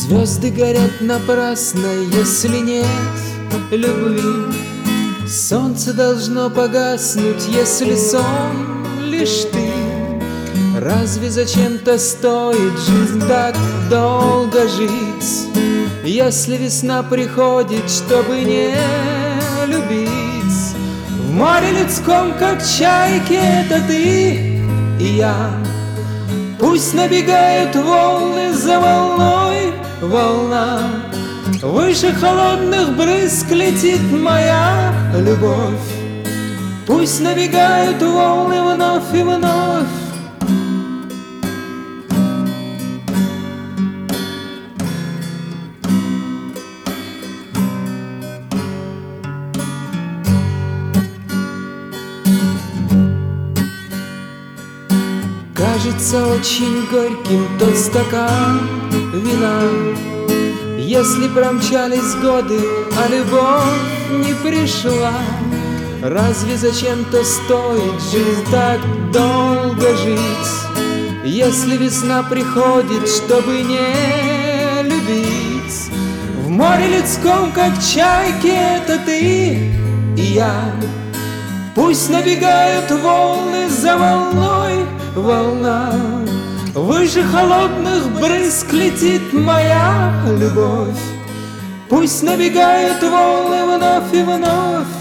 Звезды горят напрасно, если нет любви. Солнце должно погаснуть, если сон лишь ты. Разве зачем-то стоит жизнь так долго жить, если весна приходит, чтобы не любить? В море людском, как чайки, это ты и я. Пусть набегают волны за волной, волна. Выше холодных брызг летит моя любовь. Пусть набегают волны вновь и вновь. Кажется очень горьким тот стакан вина, если промчались годы, а любовь не пришла. Разве зачем-то стоит жизнь так долго жить, если весна приходит, чтобы не любить? В море людском, как чайки, это ты и я. Пусть набегают волны за волной, волна. Выше холодных брызг летит моя любовь. Пусть набегают волны вновь и вновь.